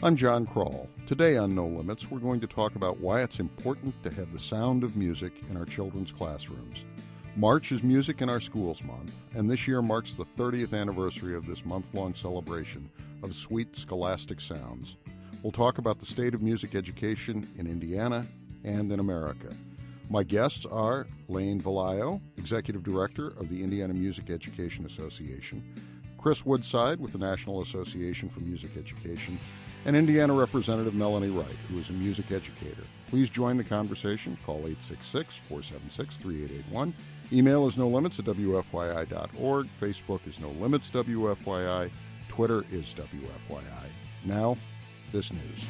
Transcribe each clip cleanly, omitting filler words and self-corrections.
I'm John Kroll. Today on No Limits, we're going to talk about why it's important to have the sound of music in our children's classrooms. March is Music in Our Schools Month, and this year marks the 30th anniversary of this month-long celebration of sweet scholastic sounds. We'll talk about the state of music education in Indiana and in America. My guests are Lane Valayo, Executive Director of the Indiana Music Education Association, Chris Woodside with the National Association for Music Education, and Indiana Representative Melanie Wright, who is a music educator. Please join the conversation. Call 866-476-3881. Email is nolimits@wfyi.org. Facebook is nolimitswfyi. Twitter is WFYI. Now, this news.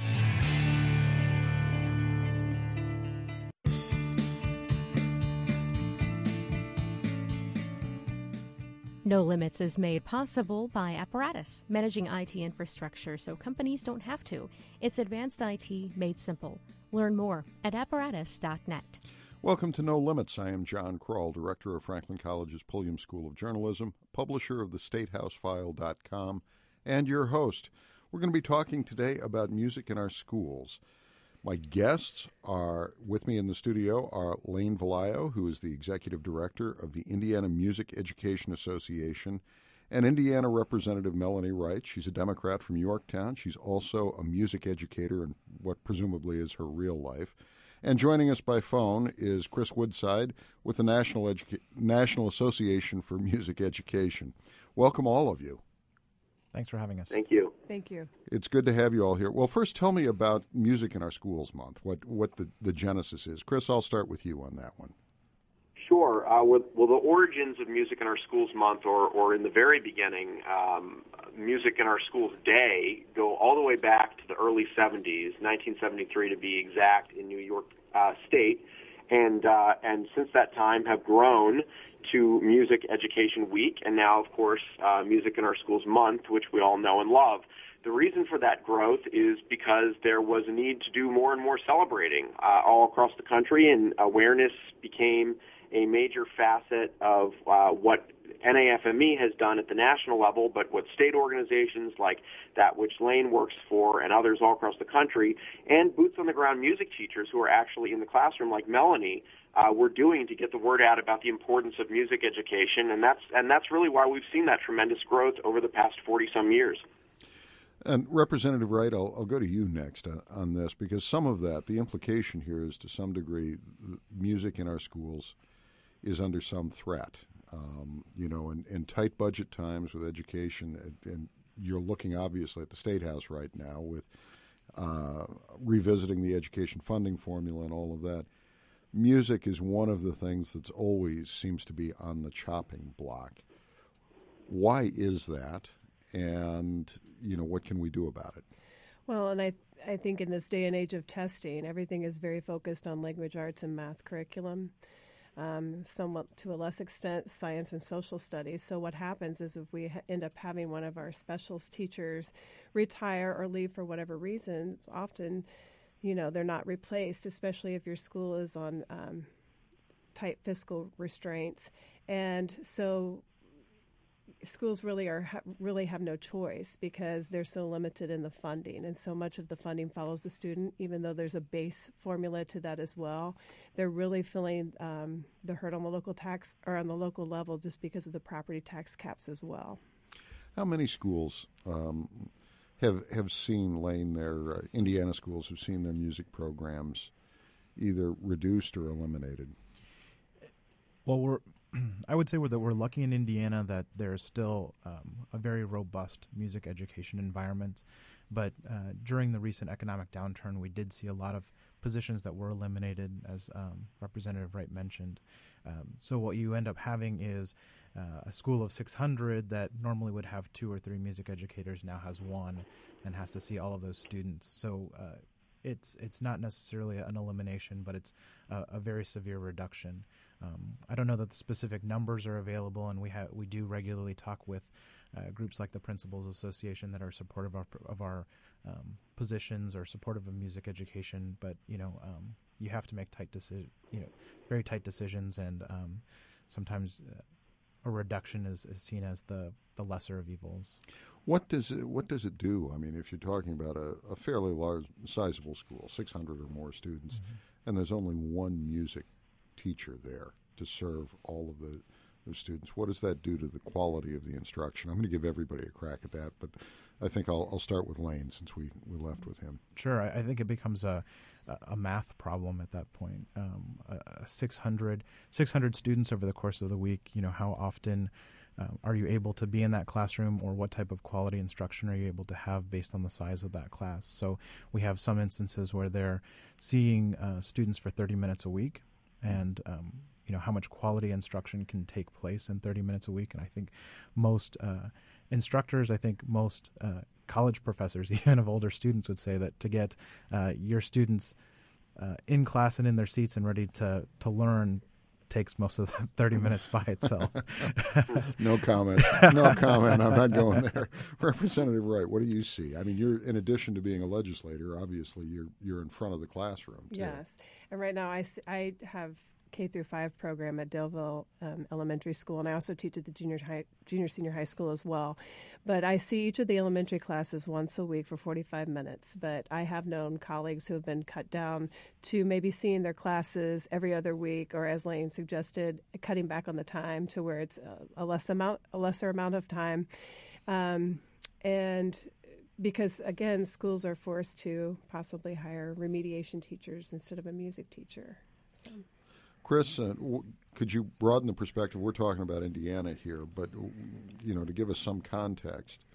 No Limits is made possible by Apparatus, managing IT infrastructure so companies don't have to. It's advanced IT made simple. Learn more at apparatus.net. Welcome to No Limits. I am John Kroll, Director of Franklin College's Pulliam School of Journalism, publisher of thestatehousefile.com, and your host. We're going to be talking today about music in our schools. My guests are with me in the studio are Lane Valayo, who is the Executive Director of the Indiana Music Education Association, and Indiana Representative Melanie Wright. She's a Democrat from Yorktown. She's also a music educator in what presumably is her real life. And joining us by phone is Chris Woodside with the National Association for Music Education. Welcome, all of you. Thanks for having us. Thank you. Thank you. It's good to have you all here. Well, first, tell me about Music in Our Schools Month, what the genesis is. Chris, I'll start with you on that one. Sure. Well, the origins of Music in Our Schools Month, or in the very beginning, Music in Our Schools Day, go all the way back to the early 70s, 1973 to be exact, in New York State, and since that time have grown to Music Education Week, and now, of course, Music in Our Schools Month, which we all know and love. The reason for that growth is because there was a need to do more and more celebrating all across the country, and awareness became a major facet of what NAFME has done at the national level, but what state organizations like that which Lane works for and others all across the country, and boots-on-the-ground music teachers who are actually in the classroom like Melanie, we're doing to get the word out about the importance of music education, and that's really why we've seen that tremendous growth over the past 40-some years. And Representative Wright, I'll go to you next on this, because some of that, the implication here is to some degree, music in our schools is under some threat. In tight budget times with education, and you're looking obviously at the State House right now with revisiting the education funding formula and all of that. Music is one of the things that's always seems to be on the chopping block. Why is that? And, what can we do about it? Well, and I think in this day and age of testing, everything is very focused on language arts and math curriculum, somewhat to a less extent science and social studies. So what happens is if we end up having one of our specialist teachers retire or leave for whatever reason, often they're not replaced, especially if your school is on tight fiscal restraints. And so schools really have no choice because they're so limited in the funding, and so much of the funding follows the student, even though there's a base formula to that as well. They're really feeling the hurt on the local tax or on the local level just because of the property tax caps as well. How many schools have seen, Lane, their Indiana schools have seen their music programs either reduced or eliminated? Well, I would say that we're lucky in Indiana that there's still a very robust music education environment. But during the recent economic downturn, we did see a lot of positions that were eliminated, as Representative Wright mentioned. So what you end up having is a school of 600 that normally would have 2 or 3 music educators now has 1 and has to see all of those students. So it's not necessarily an elimination, but it's a very severe reduction. I don't know that the specific numbers are available, and we do regularly talk with groups like the Principals Association that are supportive of our positions or supportive of music education. But you have to make very tight decisions, and sometimes a reduction is seen as the lesser of evils. What does it do? I mean, if you're talking about a fairly large, sizable school, 600 or more students, and there's only one music teacher there to serve all of the students, what does that do to the quality of the instruction? I'm going to give everybody a crack at that, but I think I'll start with Lane since we left with him. Sure, I think it becomes a math problem at that point. 600 students over the course of the week. How often are you able to be in that classroom, or what type of quality instruction are you able to have based on the size of that class? So we have some instances where they're seeing students for 30 minutes a week, and how much quality instruction can take place in 30 minutes a week. And I think most instructors, most college professors, even of older students, would say that to get your students in class and in their seats and ready to learn takes most of the 30 minutes by itself. No comment. No comment. I'm not going there. Representative Wright, what do you see? I mean, you're, in addition to being a legislator, obviously you're in front of the classroom too. Yes, and right now I have K through 5 program at Daleville Elementary School, and I also teach at the junior senior high school as well. But I see each of the elementary classes once a week for 45 minutes. But I have known colleagues who have been cut down to maybe seeing their classes every other week, or as Lane suggested, cutting back on the time to where it's a lesser amount of time. And because, again, schools are forced to possibly hire remediation teachers instead of a music teacher. So. Chris, could you broaden the perspective? We're talking about Indiana here, but to give us some context,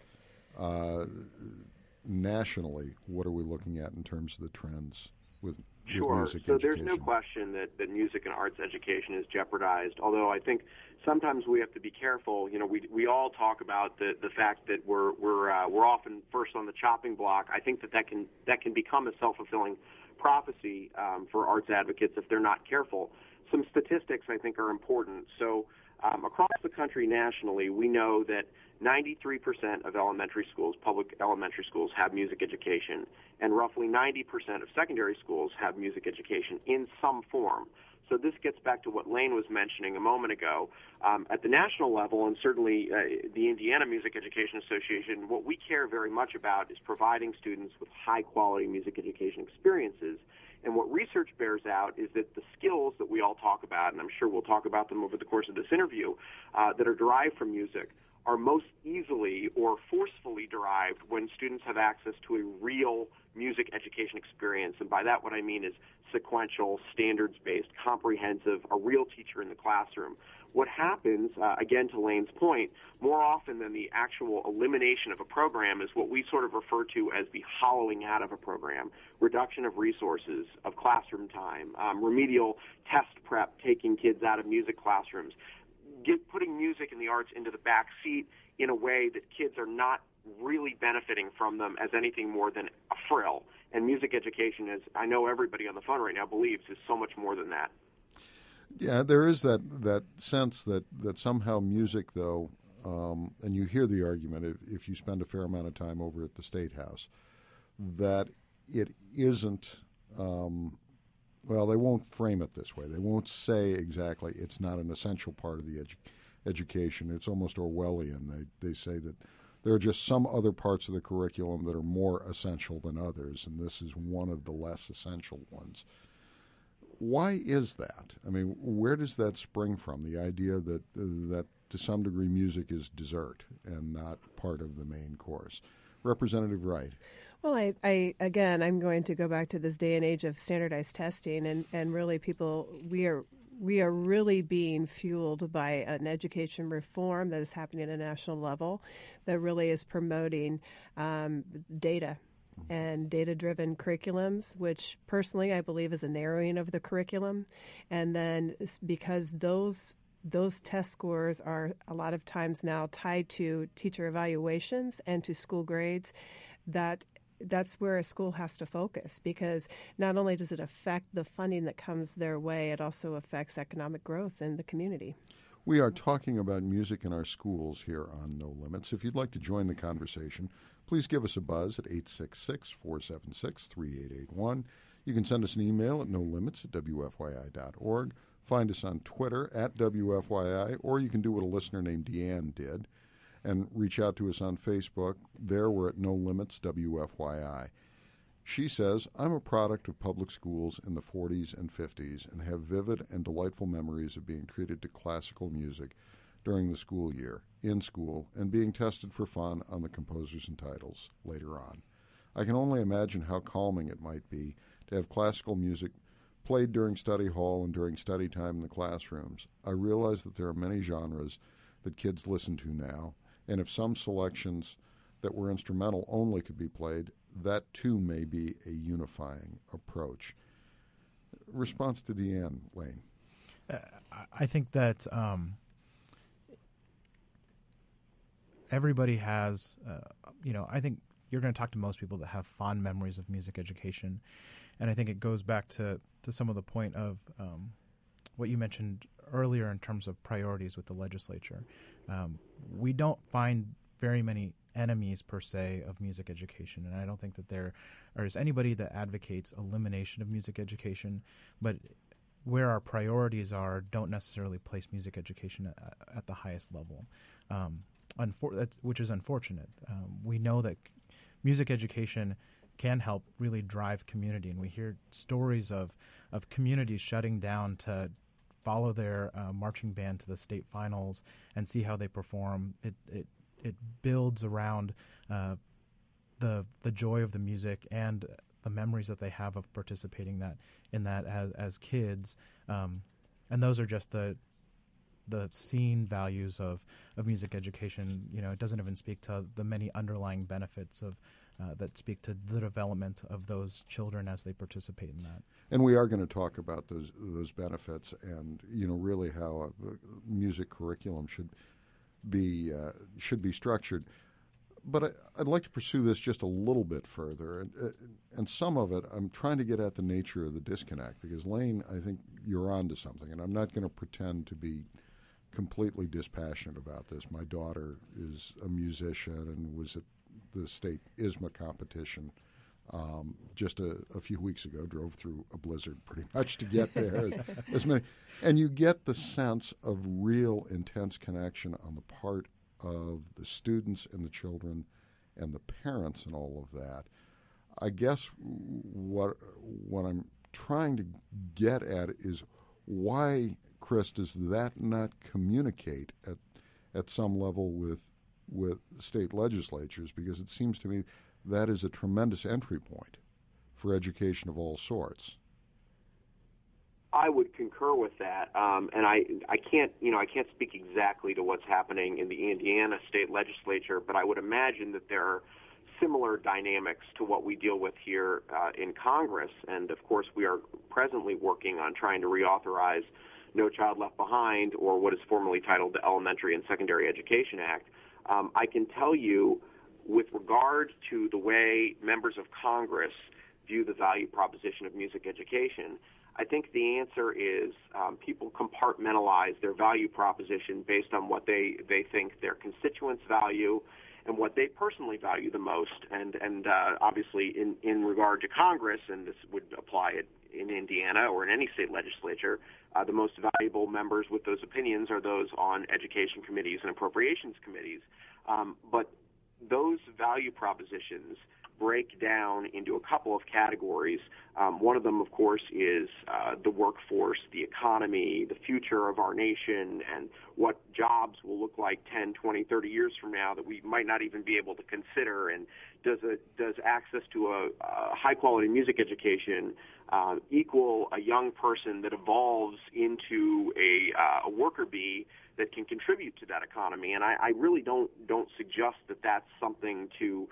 nationally, what are we looking at in terms of the trends with music so education? There's no question that music and arts education is jeopardized, although I think sometimes we have to be careful. We all talk about the fact that we're often first on the chopping block. I think that can become a self-fulfilling prophecy for arts advocates if they're not careful. Some statistics I think are important. So across the country nationally, we know that 93% of public elementary schools have music education, and roughly 90% of secondary schools have music education in some form. So this gets back to what Lane was mentioning a moment ago. At the national level, and certainly the Indiana Music Education Association, what we care very much about is providing students with high-quality music education experiences. And what research bears out is that the skills that we all talk about, and I'm sure we'll talk about them over the course of this interview, that are derived from music are most easily or forcefully derived when students have access to a real music education experience. And by that, what I mean is sequential, standards-based, comprehensive, a real teacher in the classroom. What happens, again to Lane's point, more often than the actual elimination of a program is what we sort of refer to as the hollowing out of a program, reduction of resources, of classroom time, remedial test prep, taking kids out of music classrooms, putting music and the arts into the back seat in a way that kids are not really benefiting from them as anything more than a frill. And music education, as I know everybody on the phone right now believes, is so much more than that. Yeah, there is that sense that somehow music, though, and you hear the argument if you spend a fair amount of time over at the State House, that it isn't, well, they won't frame it this way. They won't say exactly it's not an essential part of the education. It's almost Orwellian. They say that there are just some other parts of the curriculum that are more essential than others, and this is one of the less essential ones. Why is that? I mean, where does that spring from, the idea that to some degree music is dessert and not part of the main course? Representative Wright. Well, I'm going to go back to this day and age of standardized testing, and really we are really being fueled by an education reform that is happening at a national level that really is promoting data and data-driven curriculums, which personally I believe is a narrowing of the curriculum. And then because those test scores are a lot of times now tied to teacher evaluations and to school grades, that's where a school has to focus, because not only does it affect the funding that comes their way, it also affects economic growth in the community. We are talking about music in our schools here on No Limits. If you'd like to join the conversation, please give us a buzz at 866-476-3881. You can send us an email at nolimits@wfyi.org. Find us on Twitter at WFYI, or you can do what a listener named Deanne did and reach out to us on Facebook. There we're at No Limits WFYI. She says, I'm a product of public schools in the 40s and 50s and have vivid and delightful memories of being treated to classical music during the school year, in school, and being tested for fun on the composers and titles later on. I can only imagine how calming it might be to have classical music played during study hall and during study time in the classrooms. I realize that there are many genres that kids listen to now, and if some selections that were instrumental only could be played, that too may be a unifying approach. Response to Deanne, Lane. I think that everybody has, I think you're going to talk to most people that have fond memories of music education. And I think it goes back to some of the point of what you mentioned earlier in terms of priorities with the legislature. We don't find very many enemies, per se, of music education. And I don't think that there is anybody that advocates elimination of music education. But where our priorities are don't necessarily place music education at the highest level, which is unfortunate. We know that music education can help really drive community, and we hear stories of communities shutting down to follow their marching band to the state finals and see how they perform. It builds around the joy of the music and the memories that they have of participating in that as kids, and those are just the scene values of music education. It doesn't even speak to the many underlying benefits of that speak to the development of those children as they participate in that. And we are going to talk about those benefits and really how a music curriculum should be structured. But I'd like to pursue this just a little bit further, and some of it I'm trying to get at the nature of the disconnect, because Lane, I think you're onto something, and I'm not going to pretend to be completely dispassionate about this. My daughter is a musician and was at the state ISMA competition just a few weeks ago. Drove through a blizzard pretty much to get there. And you get the sense of real intense connection on the part of the students and the children and the parents and all of that. I guess what I'm trying to get at is why, Chris, does that not communicate at some level with state legislatures? Because it seems to me that is a tremendous entry point for education of all sorts. I would concur with that, and I can't speak exactly to what's happening in the Indiana state legislature, but I would imagine that there are similar dynamics to what we deal with here in Congress. And of course, we are presently working on trying to reauthorize No Child Left Behind, or what is formerly titled the Elementary and Secondary Education Act. I can tell you, with regard to the way members of Congress view the value proposition of music education, I think the answer is people compartmentalize their value proposition based on what they think their constituents value and what they personally value the most. And obviously in regard to Congress, and this would apply in Indiana or in any state legislature, the most valuable members with those opinions are those on education committees and appropriations committees. But those value propositions break down into a couple of categories. One of them, of course, is the workforce, the economy, the future of our nation, and what jobs will look like 10, 20, 30 years from now that we might not even be able to consider. And does access to a high-quality music education equal a young person that evolves into a worker bee that can contribute to that economy? And I really don't suggest that that's something to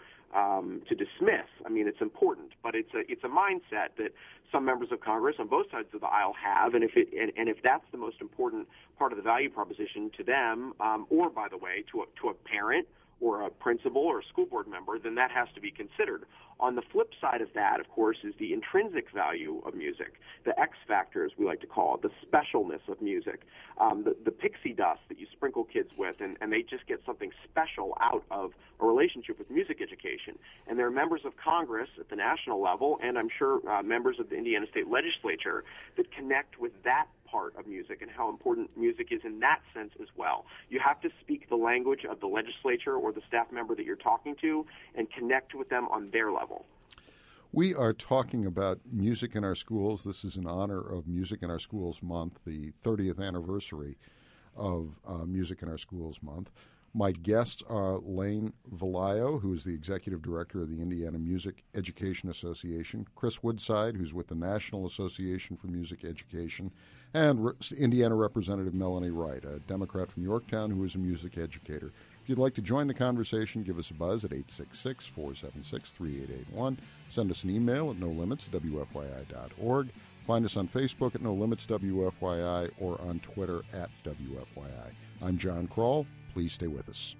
dismiss. I mean, it's important, but it's a mindset that some members of Congress on both sides of the aisle have, and if that's the most important part of the value proposition to them, or by the way, to a parent or a principal or a school board member, then that has to be considered. On the flip side of that, of course, is the intrinsic value of music, the X factor, as we like to call it, the specialness of music, the pixie dust that you sprinkle kids with, and they just get something special out of a relationship with music education. And there are members of Congress at the national level, and I'm sure members of the Indiana State Legislature that connect with that part of music and how important music is in that sense as well. You have to speak the language of the legislature or the staff member that you're talking to and connect with them on their level. We are talking about music in our schools. This is in honor of Music in Our Schools Month, the 30th anniversary of Music in Our Schools Month. My guests are Lane Valayo, who is the Executive Director of the Indiana Music Education Association, Chris Woodside, who's with the National Association for Music Education, and Indiana Representative Melanie Wright, a Democrat from Yorktown who is a music educator. If you'd like to join the conversation, give us a buzz at 866-476-3881. Send us an email at nolimits@wfyi.org. Find us on Facebook at NoLimitsWFYI or on Twitter at WFYI. I'm John Kroll. Please stay with us.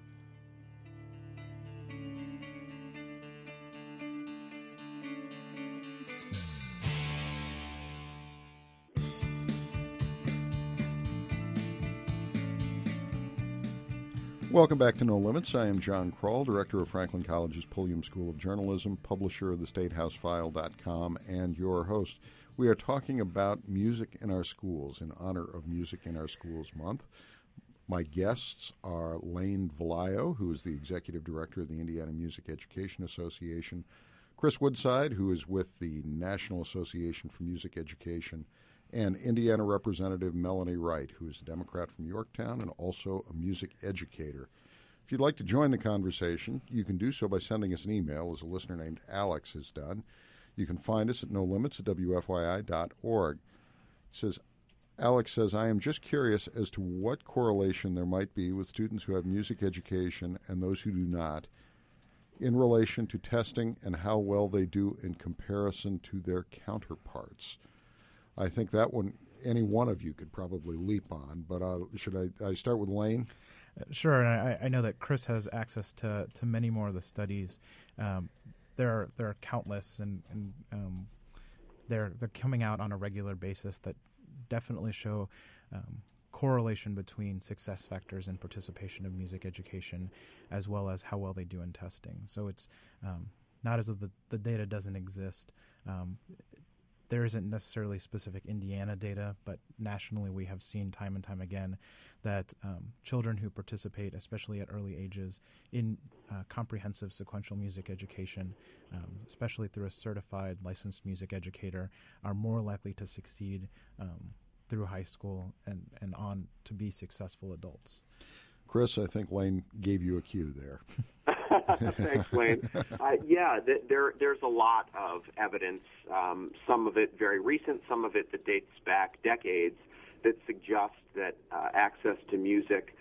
Welcome back to No Limits. I am John Kroll, Director of Franklin College's Pulliam School of Journalism, publisher of thestatehousefile.com, and your host. We are talking about music in our schools in honor of Music in Our Schools Month. My guests are Lane Valayo, who is the Executive Director of the Indiana Music Education Association, Chris Woodside, who is with the National Association for Music Education, and Indiana Representative Melanie Wright, who is a Democrat from Yorktown and also a music educator. If you'd like to join the conversation, you can do so by sending us an email, as a listener named Alex has done. You can find us at nolimits@wfyi.org. Alex says, I am just curious as to what correlation there might be with students who have music education and those who do not in relation to testing and how well they do in comparison to their counterparts. I think that one, any one of you could probably leap on, but should I start with Lane? Sure, and I know that Chris has access to many more of the studies. There are countless, and they're coming out on a regular basis that definitely show correlation between success factors and participation of music education, as well as how well they do in testing. So it's not as if the data doesn't exist. There isn't necessarily specific Indiana data, but nationally we have seen time and time again that children who participate, especially at early ages, in comprehensive sequential music education, especially through a certified licensed music educator, are more likely to succeed through high school and on to be successful adults. Chris, I think Lane gave you a cue there. Thanks, Lane. There's a lot of evidence, some of it very recent, some of it that dates back decades, that suggests that access to music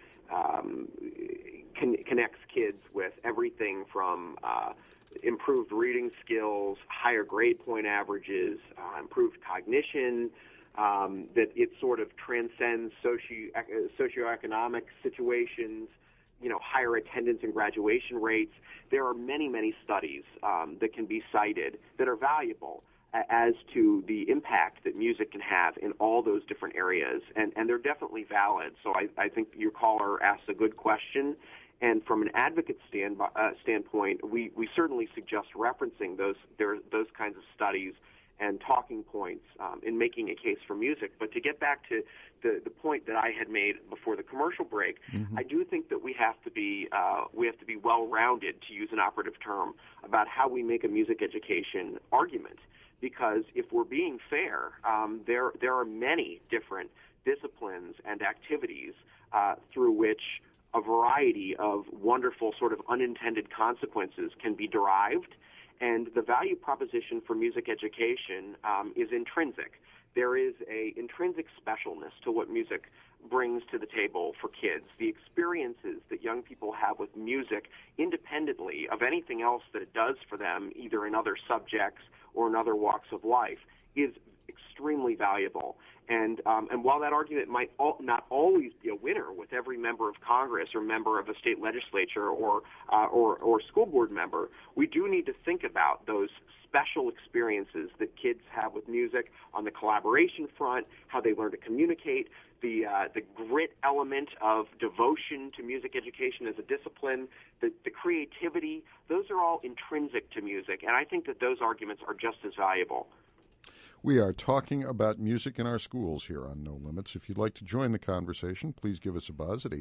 connects kids with everything from improved reading skills, higher grade point averages, improved cognition, that it sort of transcends socioeconomic situations, higher attendance and graduation rates. There are many, many studies that can be cited that are valuable as to the impact that music can have in all those different areas, and they're definitely valid. So I think your caller asked a good question, and from an advocate standpoint, we certainly suggest referencing those kinds of studies and talking points in making a case for music. But to get back to the point that I had made before the commercial break, I do think that we have to be well-rounded, to use an operative term, about how we make a music education argument. Because if we're being fair, there are many different disciplines and activities through which a variety of wonderful sort of unintended consequences can be derived. And the value proposition for music education is intrinsic. There is an intrinsic specialness to what music brings to the table for kids. The experiences that young people have with music, independently of anything else that it does for them, either in other subjects or in other walks of life, is extremely valuable. And while that argument might not always be a winner with every member of Congress or member of a state legislature or school board member, we do need to think about those special experiences that kids have with music on the collaboration front, how they learn to communicate, the grit element of devotion to music education as a discipline, the creativity. Those are all intrinsic to music, and I think that those arguments are just as valuable. We are talking about music in our schools here on No Limits. If you'd like to join the conversation, please give us a buzz at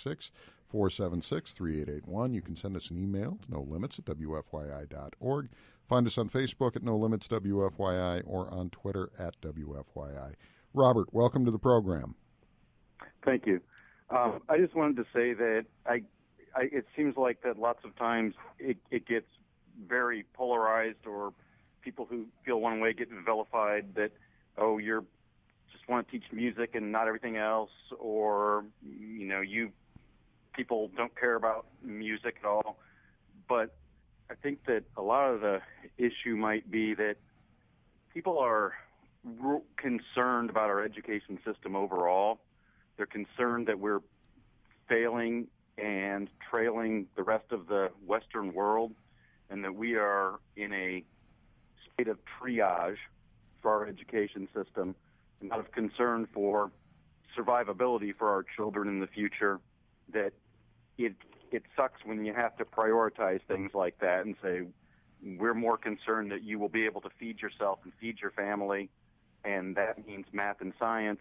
866-476-3881. You can send us an email to nolimits@wfyi.org. Find us on Facebook at No Limits WFYI or on Twitter at WFYI. Robert, welcome to the program. Thank you. I just wanted to say that it seems like that lots of times it gets very polarized, or people who feel one way get vilified that, oh, you're just want to teach music and not everything else, or, you people don't care about music at all. But I think that a lot of the issue might be that people are concerned about our education system overall. They're concerned that we're failing and trailing the rest of the Western world, and that we are in a state of triage for our education system, and out of concern for survivability for our children in the future, that it sucks when you have to prioritize things like that and say, we're more concerned that you will be able to feed yourself and feed your family, and that means math and science,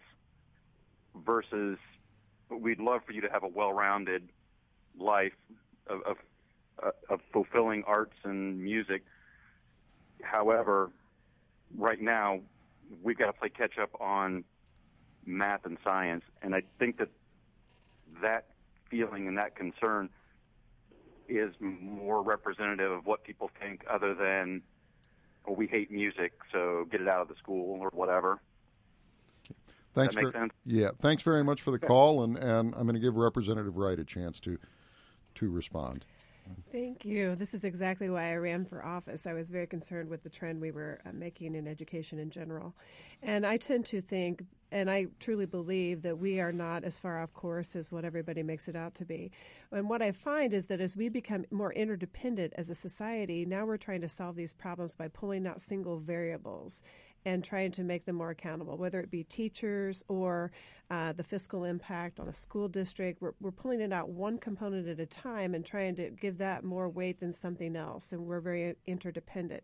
versus we'd love for you to have a well-rounded life of fulfilling arts and music. However, right now, we've got to play catch-up on math and science, and I think that feeling and that concern is more representative of what people think, other than, well, we hate music, so get it out of the school or whatever. Thanks. Does that make sense? Yeah, thanks very much for the call, and I'm going to give Representative Wright a chance to respond. Thank you. This is exactly why I ran for office. I was very concerned with the trend we were making in education in general. And I tend to think, and I truly believe, that we are not as far off course as what everybody makes it out to be. And what I find is that as we become more interdependent as a society, now we're trying to solve these problems by pulling out single variables and trying to make them more accountable, whether it be teachers or the fiscal impact on a school district. We're pulling it out one component at a time and trying to give that more weight than something else, and we're very interdependent.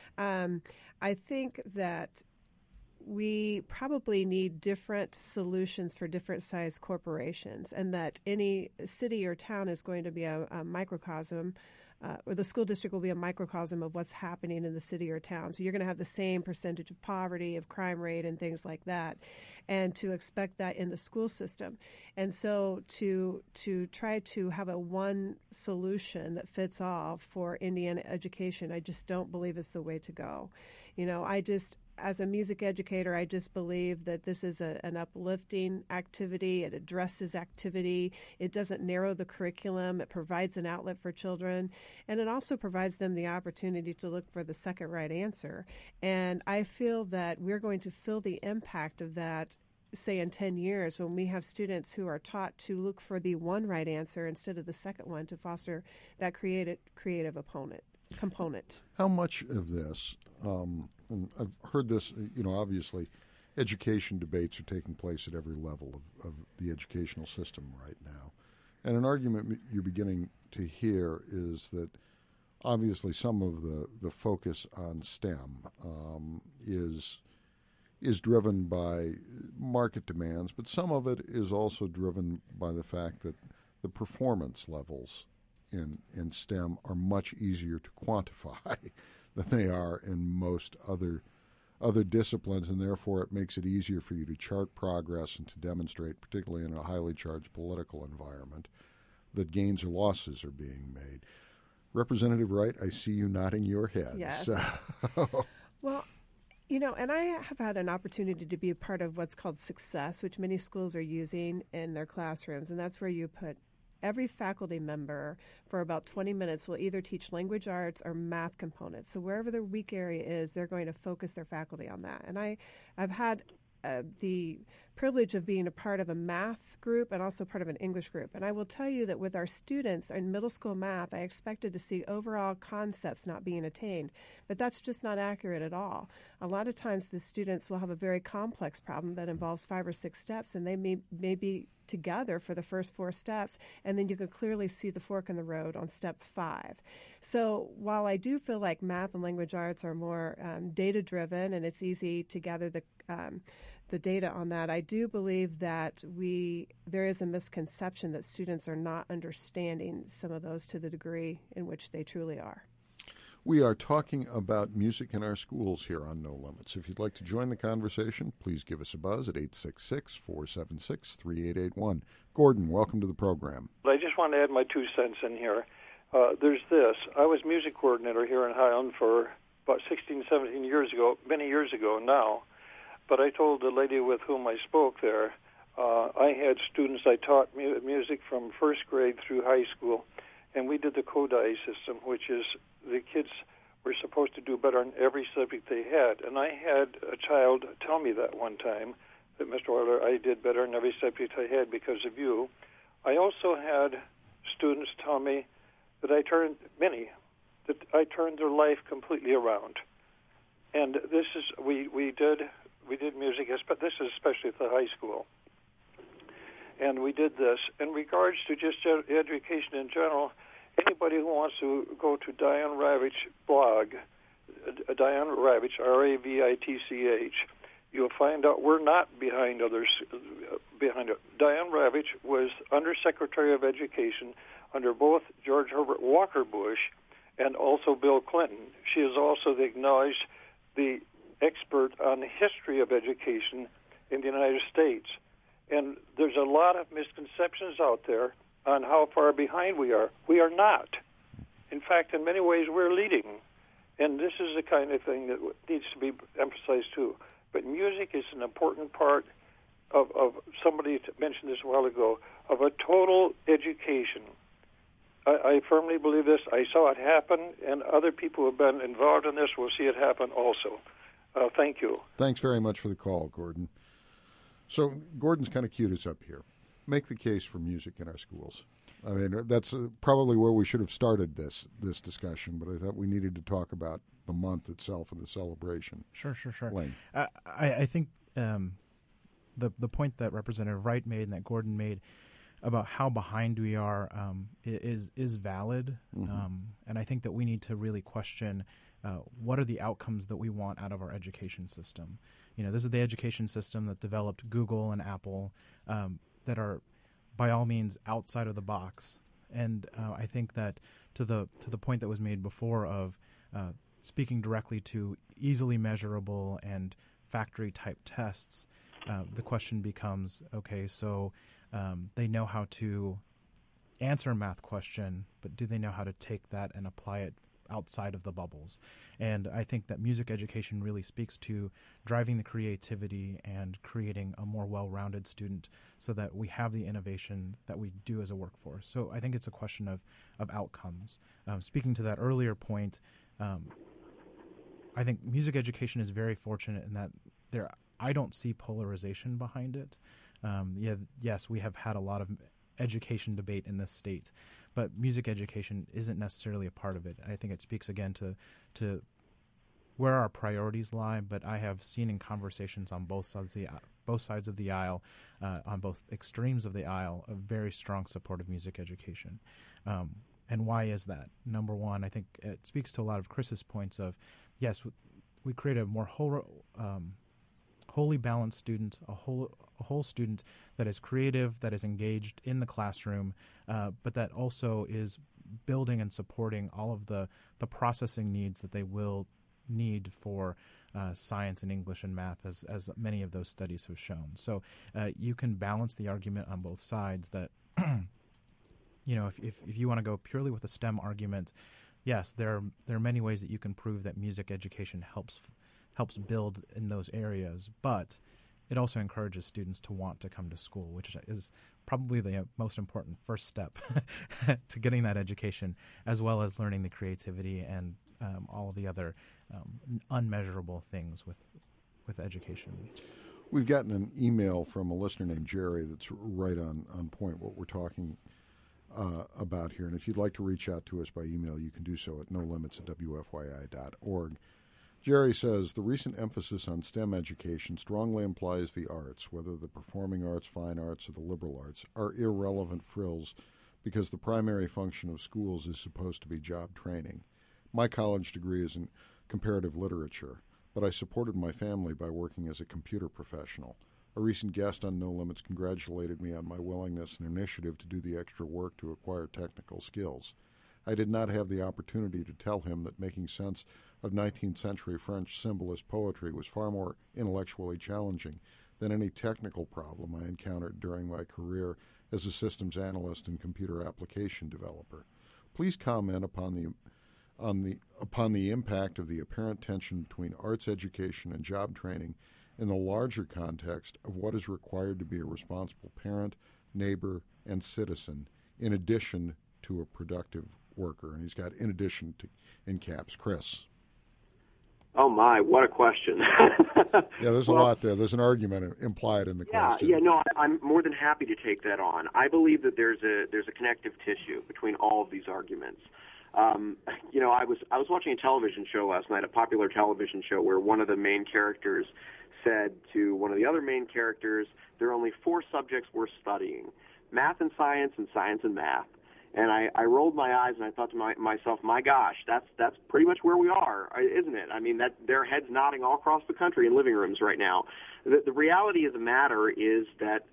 I think that we probably need different solutions for different size corporations, and that any city or town is going to be a microcosm, or the school district will be a microcosm of what's happening in the city or town. So you're going to have the same percentage of poverty, of crime rate, and things like that, and to expect that in the school system. And so to try to have a one solution that fits all for Indiana education, I just don't believe is the way to go. As a music educator, I just believe that this is an uplifting activity. It addresses activity. It doesn't narrow the curriculum. It provides an outlet for children. And it also provides them the opportunity to look for the second right answer. And I feel that we're going to feel the impact of that, say, in 10 years, when we have students who are taught to look for the one right answer instead of the second one, to foster that creative component. How much of this, and I've heard this, obviously education debates are taking place at every level of the educational system right now. And an argument you're beginning to hear is that obviously some of the focus on STEM is driven by market demands, but some of it is also driven by the fact that the performance levels in STEM are much easier to quantify than they are in most other disciplines, and therefore it makes it easier for you to chart progress and to demonstrate, particularly in a highly charged political environment, that gains or losses are being made. Representative Wright, I see you nodding your head. Yes. So. Well, and I have had an opportunity to be a part of what's called Success, which many schools are using in their classrooms, and that's where you put every faculty member for about 20 minutes will either teach language arts or math components. So wherever their weak area is, they're going to focus their faculty on that. And I've had the privilege of being a part of a math group and also part of an English group. And I will tell you that with our students in middle school math, I expected to see overall concepts not being attained. But that's just not accurate at all. A lot of times the students will have a very complex problem that involves 5 or 6 steps, and they may be together for the first 4 steps, and then you can clearly see the fork in the road on step 5. So while I do feel like math and language arts are more data-driven and it's easy to gather the data on that, I do believe that there is a misconception that students are not understanding some of those to the degree in which they truly are. We are talking about music in our schools here on No Limits. If you'd like to join the conversation, please give us a buzz at 866-476-3881. Gordon, welcome to the program. I just want to add my 2 cents in here. There's this. I was music coordinator here in Highland for about 16, 17 years ago, many years ago now. But I told the lady with whom I spoke there, I had students I taught music from first grade through high school, and we did the Kodai system, which is the kids were supposed to do better in every subject they had. And I had a child tell me that one time, that Mr. Euler, I did better in every subject I had because of you. I also had students tell me that I turned their life completely around. And this is, we did music, but this is especially at the high school. And we did this. In regards to just education in general, anybody who wants to go to Diane Ravitch blog, Diane Ravitch, Ravitch, you'll find out we're not behind others. Behind it. Diane Ravitch was Undersecretary of Education under both George Herbert Walker Bush and also Bill Clinton. She is also the expert on the history of education in the United States. And there's a lot of misconceptions out there on how far behind we are. We are not. In fact, in many ways, we're leading. And this is the kind of thing that needs to be emphasized, too. But music is an important part of somebody mentioned this a while ago, of a total education. I firmly believe this. I saw it happen, and other people who have been involved in this will see it happen also. Thank you. Thanks very much for the call, Gordon. So Gordon's kind of queued us up here. Make the case for music in our schools. I mean, that's probably where we should have started this discussion, but I thought we needed to talk about the month itself and the celebration. Sure. Lane. I think the point that Representative Wright made and that Gordon made about how behind we are is valid, and I think that we need to really question what are the outcomes that we want out of our education system. You know, this is the education system that developed Google and Apple that are, by all means, outside of the box. And I think that to the point that was made before of speaking directly to easily measurable and factory-type tests, the question becomes, okay, so they know how to answer a math question, but do they know how to take that and apply it outside of the bubbles? And I think that music education really speaks to driving the creativity and creating a more well-rounded student so that we have the innovation that we do as a workforce. So I think it's a question of outcomes. Speaking to that earlier point, I think music education is very fortunate in that I don't see polarization behind it. Yes, we have had a lot of education debate in this state, but music education isn't necessarily a part of it. I think it speaks again to where our priorities lie, but I have seen in conversations on both sides of the aisle, on both extremes of the aisle, a very strong support of music education. And why is that? Number one, I think it speaks to a lot of Chris's points of, yes, we create a more wholly balanced student, a whole student that is creative, that is engaged in the classroom, but that also is building and supporting all of the processing needs that they will need for science and English and math, as many of those studies have shown. So you can balance the argument on both sides that, you know, if you want to go purely with a STEM argument, yes, there are many ways that you can prove that music education helps build in those areas, but it also encourages students to want to come to school, which is probably the most important first step to getting that education, as well as learning the creativity and all of the other unmeasurable things with education. We've gotten an email from a listener named Jerry that's right on point what we're talking about here. And if you'd like to reach out to us by email, you can do so at nolimits@wfyi.org. Jerry says, the recent emphasis on STEM education strongly implies the arts, whether the performing arts, fine arts, or the liberal arts, are irrelevant frills because the primary function of schools is supposed to be job training. My college degree is in comparative literature, but I supported my family by working as a computer professional. A recent guest on No Limits congratulated me on my willingness and initiative to do the extra work to acquire technical skills. I did not have the opportunity to tell him that making sense of 19th century French symbolist poetry was far more intellectually challenging than any technical problem I encountered during my career as a systems analyst and computer application developer. Please comment upon the impact of the apparent tension between arts education and job training in the larger context of what is required to be a responsible parent, neighbor, and citizen, in addition to a productive worker. And he's got in addition to in caps. Chris. Oh, my, what a question. Yeah, there's a lot there. There's an argument implied in the question. Yeah, no, I'm more than happy to take that on. I believe that there's a connective tissue between all of these arguments. I was watching a television show last night, a popular television show, where one of the main characters said to one of the other main characters, there are only 4 subjects worth studying, math and science and math. And I rolled my eyes and I thought to myself, my gosh, that's pretty much where we are, isn't it? I mean, there are heads nodding all across the country in living rooms right now. The reality of the matter is that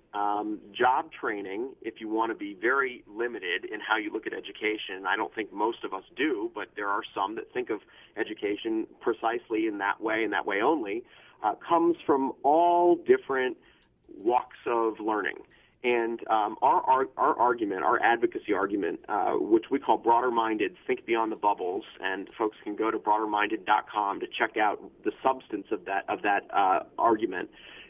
job training, if you want to be very limited in how you look at education, I don't think most of us do, but there are some that think of education precisely in that way and that way only, comes from all different walks of learning. And our argument, our advocacy argument, which we call Broader-Minded, Think Beyond the Bubbles, and folks can go to broaderminded.com to check out the substance of that argument.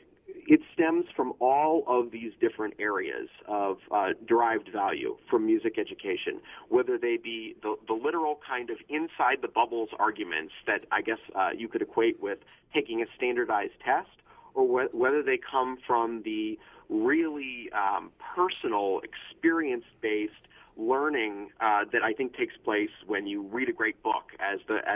It stems from all of these different areas of derived value from music education, whether they be the literal kind of inside the bubbles arguments that I guess you could equate with taking a standardized test, or whether they come from the really personal, experience-based learning that I think takes place when you read a great book, as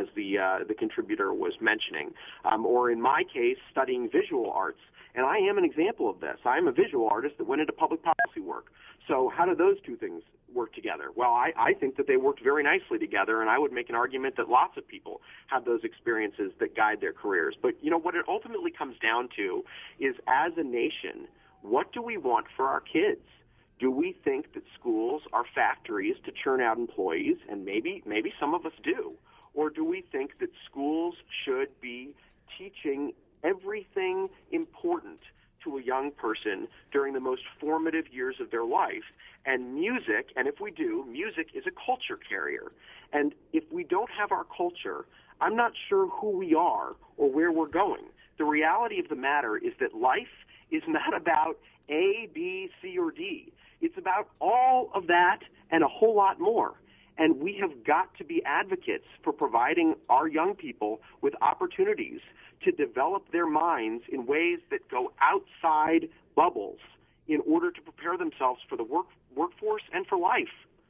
the contributor was mentioning, or in my case, studying visual arts. And I am an example of this. I'm a visual artist that went into public policy work. So how do those two things work together? Well, I think that they worked very nicely together, and I would make an argument that lots of people have those experiences that guide their careers. But, what it ultimately comes down to is, as a nation, what do we want for our kids? Do we think that schools are factories to churn out employees? And maybe some of us do. Or do we think that schools should be teaching everything important to a young person during the most formative years of their life? And music, and if we do, music is a culture carrier. And if we don't have our culture, I'm not sure who we are or where we're going. The reality of the matter is that life is not about A, B, C, or D. It's about all of that and a whole lot more. And we have got to be advocates for providing our young people with opportunities to develop their minds in ways that go outside bubbles in order to prepare themselves for the workforce and for life.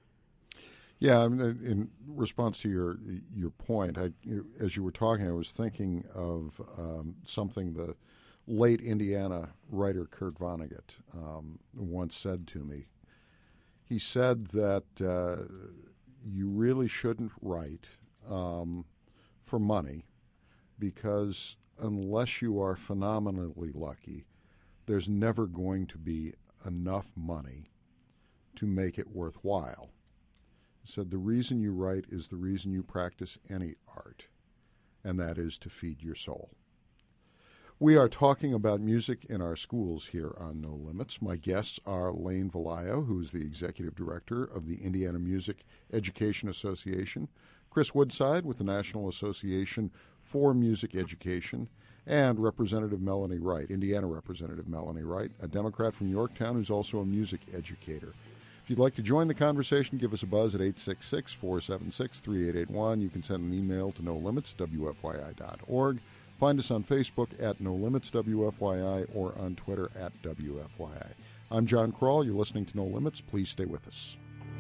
Yeah, in response to your point, as you were talking, I was thinking of something the late Indiana writer Kurt Vonnegut once said to me. He said that you really shouldn't write for money, because unless you are phenomenally lucky, there's never going to be enough money to make it worthwhile. He said the reason you write is the reason you practice any art, and that is to feed your soul. We are talking about music in our schools here on No Limits. My guests are Lane Valayo, who is the Executive Director of the Indiana Music Education Association, Chris Woodside with the National Association for Music Education, and Representative Melanie Wright, Indiana Representative Melanie Wright, a Democrat from Yorktown who's also a music educator. If you'd like to join the conversation, give us a buzz at 866-476-3881. You can send an email to nolimits@wfyi.org. Find us on Facebook at No Limits WFYI or on Twitter at WFYI. I'm John Kroll. You're listening to No Limits. Please stay with us.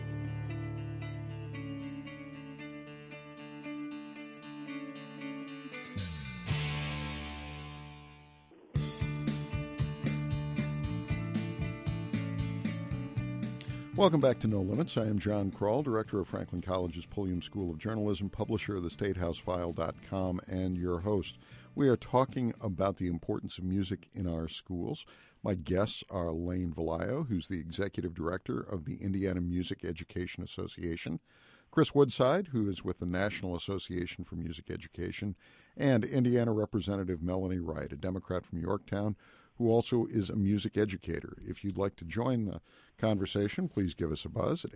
Welcome back to No Limits. I am John Kroll, director of Franklin College's Pulliam School of Journalism, publisher of the StateHouseFile.com, and your host. We are talking about the importance of music in our schools. My guests are Lane Valayo, who's the executive director of the Indiana Music Education Association, Chris Woodside, who is with the National Association for Music Education, and Indiana Representative Melanie Wright, a Democrat from Yorktown, who also is a music educator. If you'd like to join the conversation, please give us a buzz at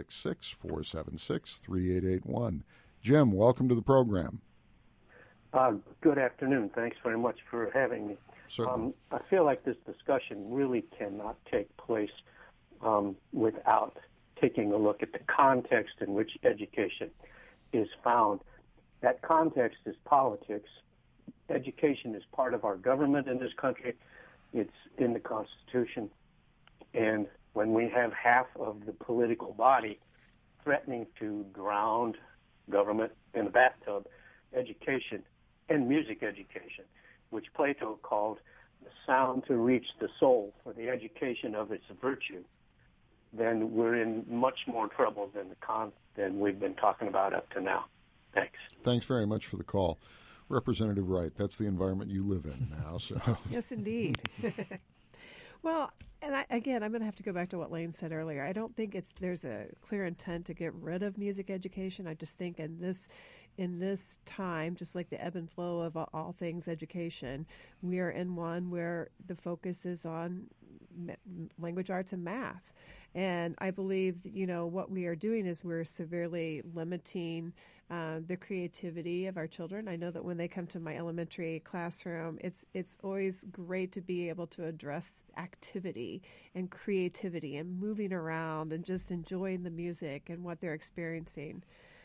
866-476-3881. Jim, welcome to the program. Good afternoon. Thanks very much for having me. Certainly. I feel like this discussion really cannot take place without taking a look at the context in which education is found. That context is politics. Education is part of our government in this country. It's in the Constitution. And when we have half of the political body threatening to drown government in a bathtub, education and music education, which Plato called the sound to reach the soul for the education of its virtue, then we're in much more trouble than we've been talking about up to now. Thanks. Thanks very much for the call. Representative Wright, that's the environment you live in now. So Yes, indeed. Well, and I'm going to have to go back to what Lane said earlier. I don't think there's a clear intent to get rid of music education. I just think in this time, just like the ebb and flow of all things education, we are in one where the focus is on language arts and math. And I believe that, what we are doing is we're severely limiting the creativity of our children. I know that when they come to my elementary classroom, it's always great to be able to address activity and creativity and moving around and just enjoying the music and what they're experiencing.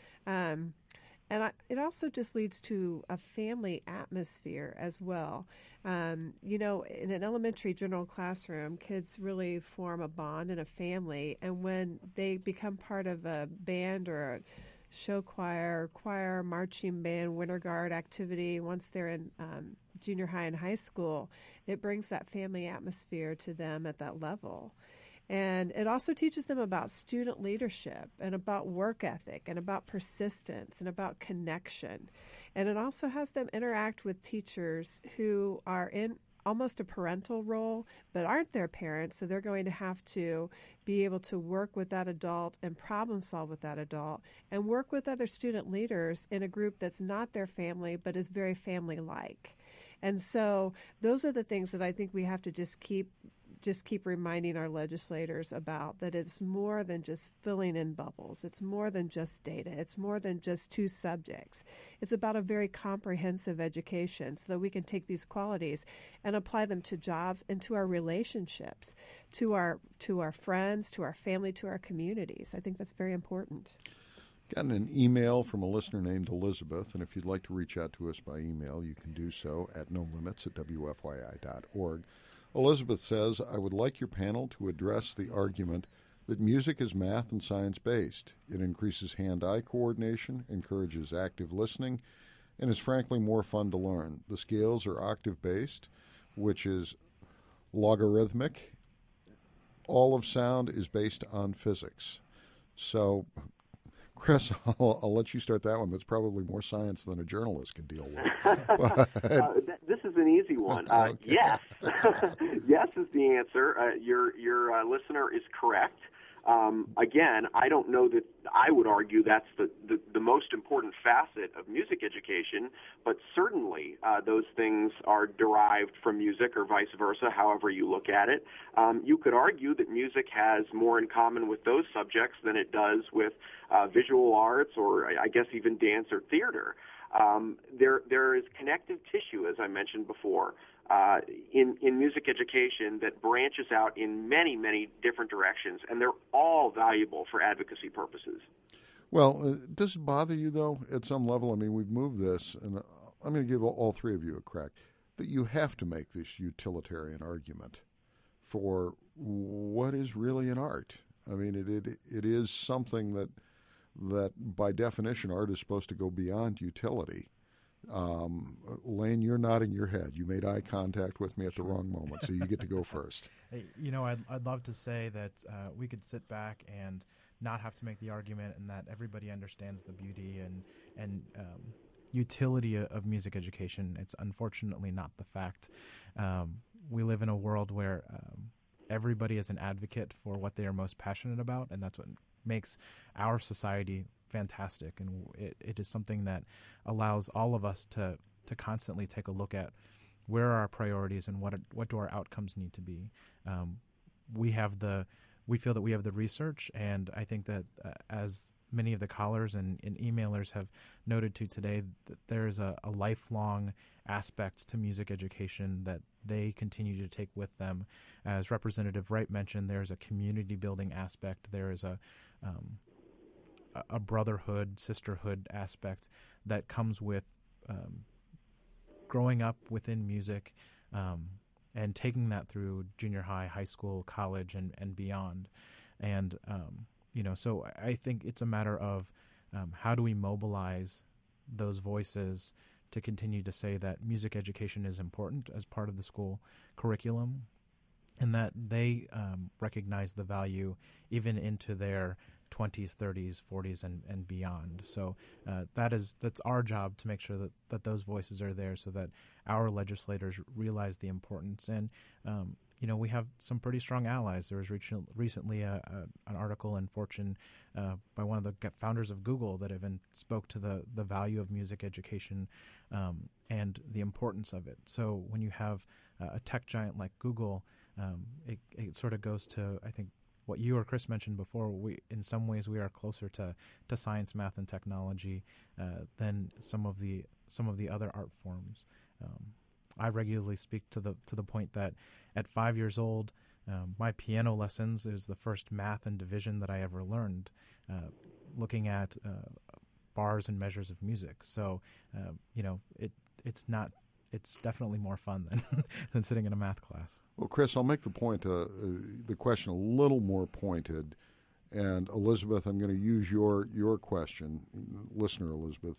It also just leads to a family atmosphere as well. In an elementary general classroom, kids really form a bond in a family, and when they become part of a band or a show choir, marching band, winter guard activity, once they're in junior high and high school, it brings that family atmosphere to them at that level. And it also teaches them about student leadership and about work ethic and about persistence and about connection. And it also has them interact with teachers who are in almost a parental role but aren't their parents, so they're going to have to be able to work with that adult and problem solve with that adult and work with other student leaders in a group that's not their family but is very family-like. And so those are the things that I think we have to just keep reminding our legislators about, that it's more than just filling in bubbles. It's more than just data. It's more than just two subjects. It's about a very comprehensive education so that we can take these qualities and apply them to jobs and to our relationships, to our friends, to our family, to our communities. I think that's very important. Gotten an email from a listener named Elizabeth, and if you'd like to reach out to us by email, you can do so at nolimits@wfyi.org. Elizabeth says, I would like your panel to address the argument that music is math and science-based. It increases hand-eye coordination, encourages active listening, and is frankly more fun to learn. The scales are octave-based, which is logarithmic. All of sound is based on physics. So, Chris, I'll let you start that one. That's probably more science than a journalist can deal with. This is an easy one. Okay. Yes. Yes is the answer. Your listener is correct. Again, I don't know that I would argue that's the most important facet of music education, but certainly those things are derived from music or vice versa, however you look at it. You could argue that music has more in common with those subjects than it does with visual arts or I guess even dance or theater. There is connective tissue, as I mentioned before, in music education that branches out in many, many different directions, and they're all valuable for advocacy purposes. Well, does it bother you, though, at some level? I mean, we've moved this, and I'm going to give all three of you a crack, that you have to make this utilitarian argument for what is really an art. I mean, it is something that by definition art is supposed to go beyond utility. Lane, you're nodding your head. You made eye contact with me at the wrong moment, so you get to go first. Hey, I'd love to say that we could sit back and not have to make the argument, and that everybody understands the beauty and utility of music education. It's unfortunately not the fact. We live in a world where everybody is an advocate for what they are most passionate about, and that's what makes our society fantastic. And it is something that allows all of us to constantly take a look at where are our priorities and what do our outcomes need to be. We feel that we have the research, and I think that as many of the callers and emailers have noted to today, that there is a lifelong aspect to music education that they continue to take with them. As Representative Wright mentioned, there's a community building aspect. There is a brotherhood, sisterhood aspect that comes with growing up within music and taking that through junior high, high school, college, and beyond. And so I think it's a matter of how do we mobilize those voices to continue to say that music education is important as part of the school curriculum, and that they recognize the value even into their 20s, 30s, 40s, and beyond. So that's our job to make sure that those voices are there so that our legislators realize the importance. And we have some pretty strong allies. There was recently an article in Fortune by one of the founders of Google that even spoke to the value of music education and the importance of it. So when you have a tech giant like Google, it sort of goes to, I think, what you or Chris mentioned before. In some ways, we are closer to science, math, and technology than some of the other art forms. I regularly speak to the point that at 5 years old, my piano lessons is the first math and division that I ever learned, looking at bars and measures of music. So, it's definitely more fun than sitting in a math class. Well, Chris, I'll make the question a little more pointed. And Elizabeth, I'm going to use your question, listener Elizabeth,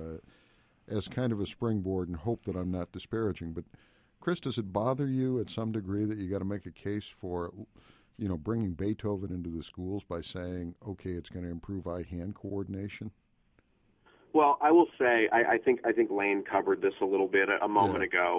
as kind of a springboard and hope that I'm not disparaging. But Chris, does it bother you at some degree that you got to make a case for, bringing Beethoven into the schools by saying, okay, it's going to improve eye-hand coordination? Well, I will say I think Lane covered this a little bit a moment ago.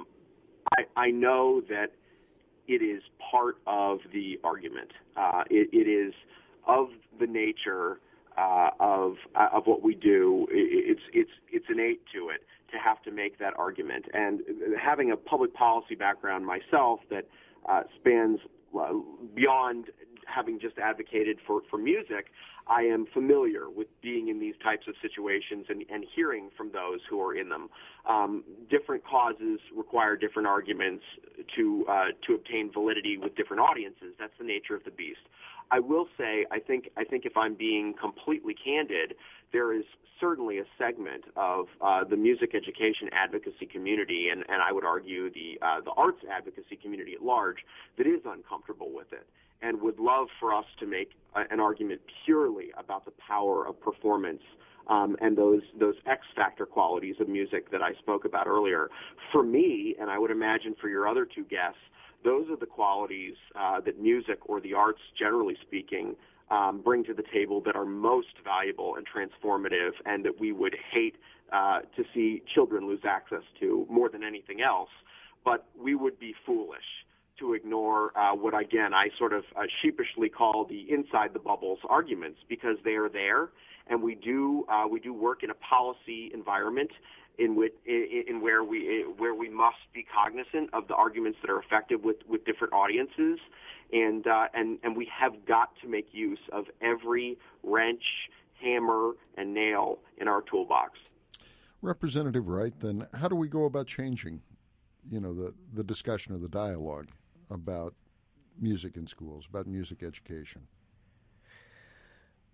I know that it is part of the argument. It is of the nature of what we do. It's innate to it to have to make that argument. And having a public policy background myself that spans beyond having just advocated for music, I am familiar with being in these types of situations and hearing from those who are in them. Different causes require different arguments to obtain validity with different audiences. That's the nature of the beast. I will say, I think if I'm being completely candid, there is certainly a segment of the music education advocacy community, and I would argue the arts advocacy community at large, that is uncomfortable with it and would love for us to make an argument purely about the power of performance and those X factor qualities of music that I spoke about earlier. For me, and I would imagine for your other two guests, those are the qualities that music or the arts, generally speaking, bring to the table that are most valuable and transformative, and that we would hate to see children lose access to more than anything else. But we would be foolish to ignore what, again, I sort of sheepishly call the inside the bubbles arguments, because they are there, and we do work in a policy environment where we must be cognizant of the arguments that are effective with different audiences, and we have got to make use of every wrench, hammer, and nail in our toolbox. Representative Wright, then how do we go about changing, the discussion or the dialogue about music in schools, about music education?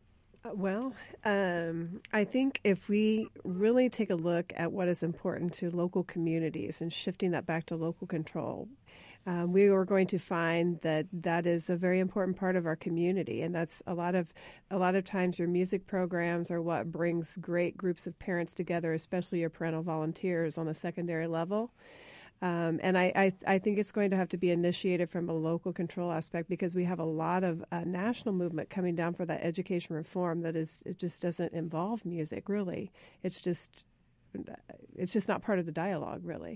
I think if we really take a look at what is important to local communities and shifting that back to local control, we are going to find that that is a very important part of our community, and that's a lot of times your music programs are what brings great groups of parents together, especially your parental volunteers on a secondary level. And I think it's going to have to be initiated from a local control aspect, because we have a lot of national movement coming down for that education reform it just doesn't involve music, really. It's just not part of the dialogue, really.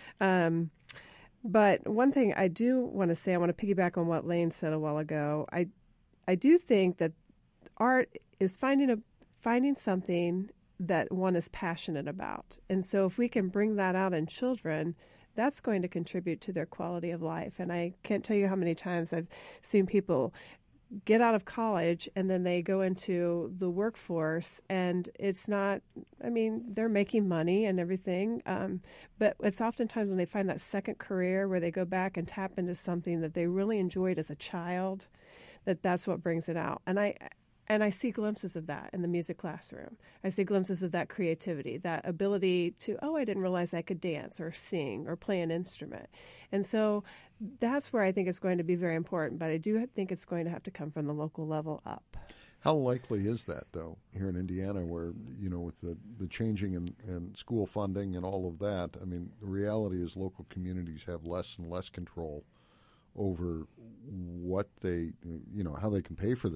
But one thing I do want to say, I want to piggyback on what Lane said a while ago. I do think that art is finding something that one is passionate about. And so if we can bring that out in children, that's going to contribute to their quality of life. And I can't tell you how many times I've seen people get out of college and then they go into the workforce, and it's not, they're making money and everything, but it's oftentimes when they find that second career where they go back and tap into something that they really enjoyed as a child, that's what brings it out. And I see glimpses of that in the music classroom. I see glimpses of that creativity, that ability to, I didn't realize I could dance or sing or play an instrument. And so that's where I think it's going to be very important, but I do think it's going to have to come from the local level up. How likely is that, though, here in Indiana, where, with the changing in school funding and all of that? The reality is local communities have less and less control over what they, how they can pay for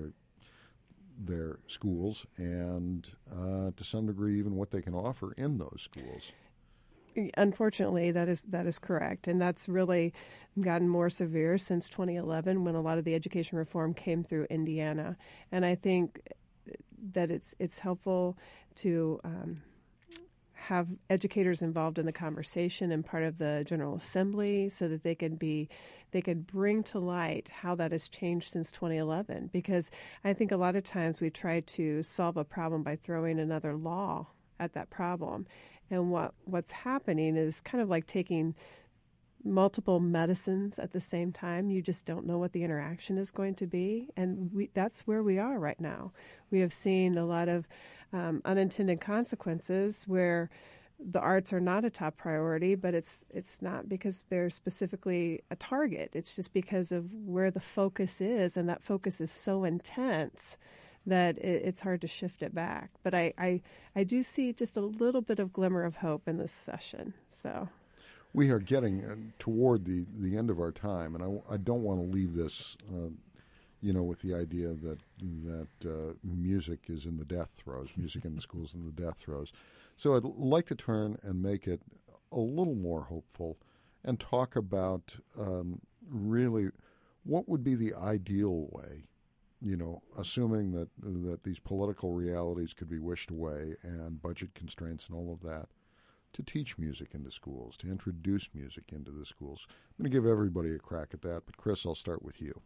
their schools, and to some degree even what they can offer in those schools. Unfortunately, that is correct, and that's really gotten more severe since 2011, when a lot of the education reform came through Indiana. And I think that it's helpful to have educators involved in the conversation and part of the General Assembly, so that they could bring to light how that has changed since 2011. Because I think a lot of times we try to solve a problem by throwing another law at that problem. And what's happening is kind of like taking multiple medicines at the same time. You just don't know what the interaction is going to be. And that's where we are right now. We have seen a lot of unintended consequences where the arts are not a top priority, but it's not because they're specifically a target. It's just because of where the focus is, and that focus is so intense that it's hard to shift it back. But I do see just a little bit of glimmer of hope in this session. So we are getting toward the end of our time, and I don't want to leave this, with the idea that music is in the death throes, music in the schools in the death throes. So I'd like to turn and make it a little more hopeful and talk about really what would be the ideal way, assuming that these political realities could be wished away and budget constraints and all of that, to teach music into schools, to introduce music into the schools. I'm going to give everybody a crack at that, but Chris, I'll start with you.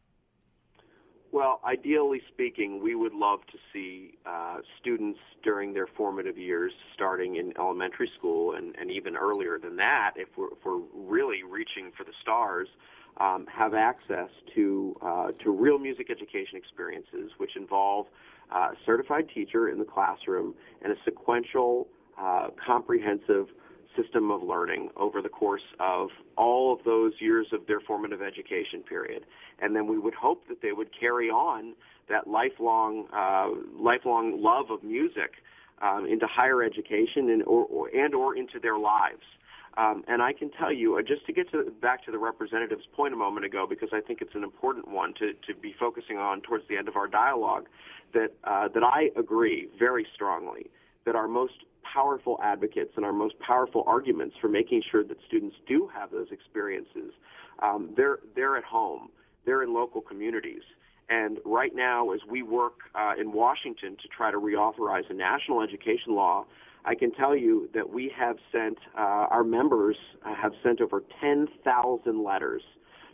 Well, ideally speaking, we would love to see students during their formative years, starting in elementary school and even earlier than that, if we're really reaching for the stars, have access to real music education experiences, which involve a certified teacher in the classroom and a sequential, comprehensive system of learning over the course of all of those years of their formative education period. And then we would hope that they would carry on that lifelong love of music into higher education and or into their lives. And I can tell you, just to get back to the representative's point a moment ago, because I think it's an important one to be focusing on towards the end of our dialogue, that I agree very strongly that our most powerful advocates and our most powerful arguments for making sure that students do have those experiences, they're at home, they're in local communities. And right now, as we work in Washington to try to reauthorize a national education law, I can tell you that we have sent, our members have sent over 10,000 letters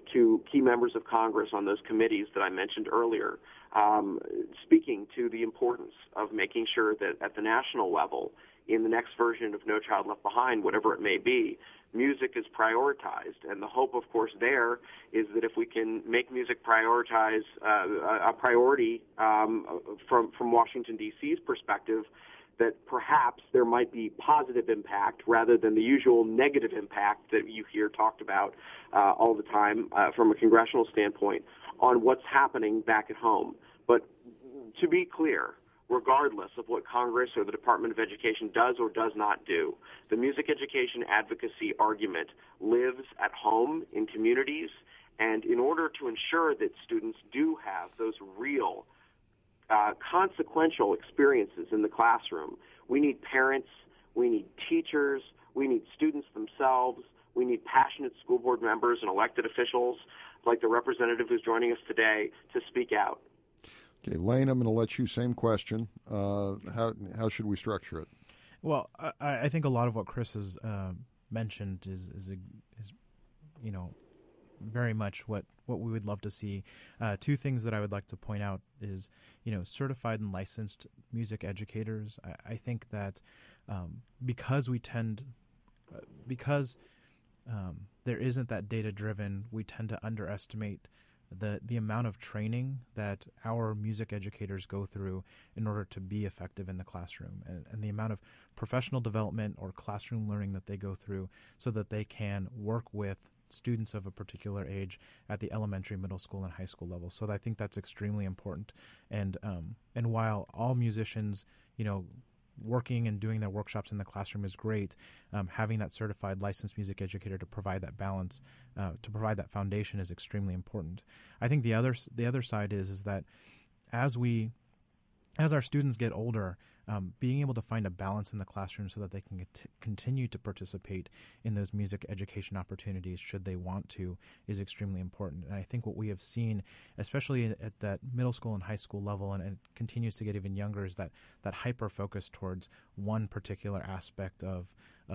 to key members of Congress on those committees that I mentioned earlier, speaking to the importance of making sure that at the national level, in the next version of No Child Left Behind, whatever it may be, music is prioritized. And the hope, of course, there is that if we can make music prioritize a priority from Washington, D.C.'s perspective, that perhaps there might be positive impact rather than the usual negative impact that you hear talked about all the time from a congressional standpoint on what's happening back at home. But to be clear, regardless of what Congress or the Department of Education does or does not do, the music education advocacy argument lives at home in communities, and in order to ensure that students do have those real consequential experiences in the classroom, we need parents, we need teachers, we need students themselves, we need passionate school board members and elected officials like the representative who's joining us today to speak out. Okay, Lane, I'm going to let you, same question. How should we structure it? Well, I think a lot of what Chris has mentioned is very much what we would love to see. Two things that I would like to point out is, certified and licensed music educators. I think that because there isn't that data-driven, we tend to underestimate the amount of training that our music educators go through in order to be effective in the classroom, and the amount of professional development or classroom learning that they go through so that they can work with students of a particular age at the elementary, middle school, and high school level. So I think that's extremely important. And while all musicians, working and doing their workshops in the classroom is great, having that certified licensed music educator to provide that balance, to provide that foundation is extremely important. I think the other side is that as our students get older, being able to find a balance in the classroom so that they can continue to participate in those music education opportunities should they want to is extremely important. And I think what we have seen, especially at that middle school and high school level, and it continues to get even younger, is that hyper-focus towards one particular aspect of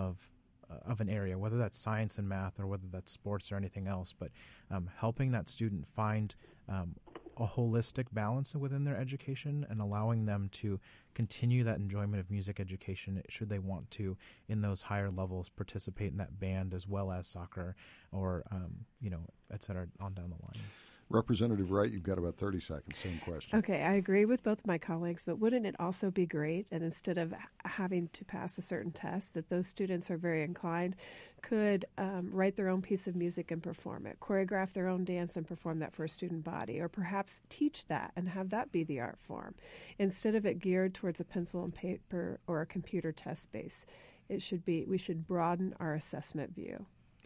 an area, whether that's science and math or whether that's sports or anything else, but helping that student find a holistic balance within their education and allowing them to continue that enjoyment of music education should they want to, in those higher levels, participate in that band as well as soccer or, et cetera, on down the line. Representative Wright, you've got about 30 seconds. Same question. Okay, I agree with both my colleagues, but wouldn't it also be great, and instead of having to pass a certain test, that those students are very inclined could write their own piece of music and perform it, choreograph their own dance and perform that for a student body, or perhaps teach that and have that be the art form, instead of it geared towards a pencil and paper or a computer test base. We should broaden our assessment view.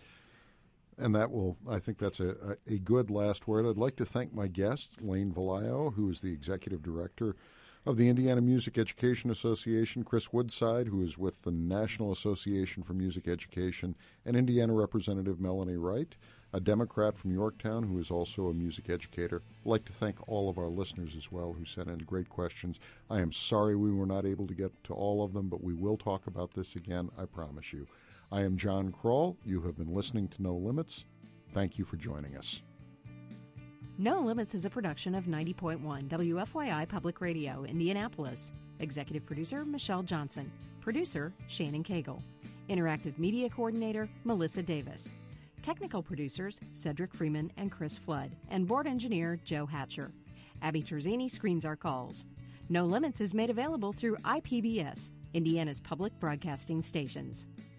And I think that's a good last word. I'd like to thank my guest, Lane Vallejo, who is the Executive Director of the Indiana Music Education Association, Chris Woodside, who is with the National Association for Music Education, and Indiana Representative Melanie Wright, a Democrat from Yorktown who is also a music educator. I'd like to thank all of our listeners as well who sent in great questions. I am sorry we were not able to get to all of them, but we will talk about this again, I promise you. I am John Kroll. You have been listening to No Limits. Thank you for joining us. No Limits is a production of 90.1 WFYI Public Radio, Indianapolis. Executive producer, Michelle Johnson. Producer, Shannon Cagle. Interactive media coordinator, Melissa Davis. Technical producers, Cedric Freeman and Chris Flood. And board engineer, Joe Hatcher. Abby Terzini screens our calls. No Limits is made available through IPBS, Indiana's public broadcasting stations.